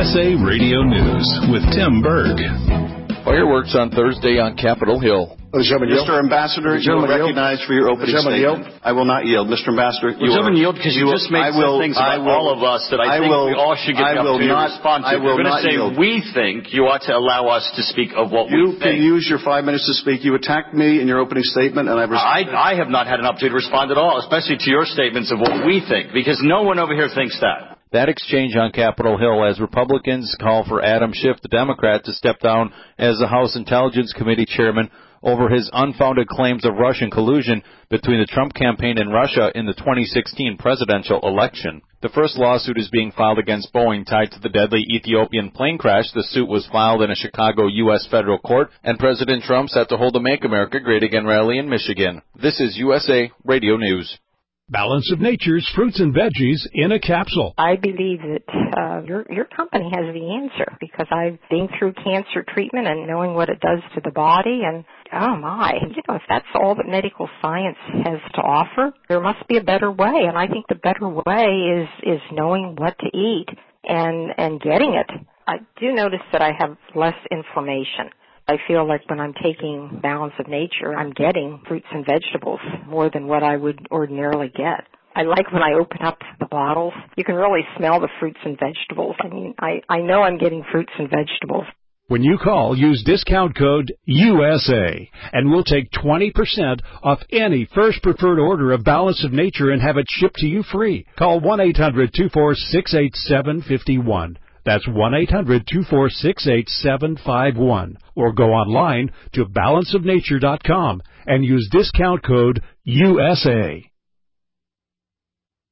USA Radio News with Tim Berg. Fireworks on Thursday on Capitol Hill. Mr. Ambassador, you are recognized for your opening statement. I will not yield. Mr. Ambassador, you gentlemen, yield because you just made some things about all of us that I think we all should get the opportunity to respond to. You're going to say we think you ought to allow us to speak of what we think. You can use your 5 minutes to speak. You attacked me in your opening statement, and I have not had an opportunity to respond at all, especially to your statements of what we think, because no one over here thinks that. That exchange on Capitol Hill as Republicans call for Adam Schiff, the Democrat, to step down as the House Intelligence Committee chairman over his unfounded claims of Russian collusion between the Trump campaign and Russia in the 2016 presidential election. The first lawsuit is being filed against Boeing tied to the deadly Ethiopian plane crash. The suit was filed in a Chicago U.S. federal court, and President Trump set to hold a Make America Great Again rally in Michigan. This is USA Radio News. Balance of Nature's fruits and veggies in a capsule. I believe that your company has the answer because I've been through cancer treatment and knowing what it does to the body, and oh my, if that's all that medical science has to offer, there must be a better way, and I think the better way is knowing what to eat and getting it. I do notice that I have less inflammation. I feel like when I'm taking Balance of Nature, I'm getting fruits and vegetables more than what I would ordinarily get. I like when I open up the bottles, you can really smell the fruits and vegetables. I mean, I know I'm getting fruits and vegetables. When you call, use discount code USA, and we'll take 20% off any first preferred order of Balance of Nature and have it shipped to you free. Call 1-800-246-8751. That's 1-800-246-8751. Or go online to balanceofnature.com and use discount code USA.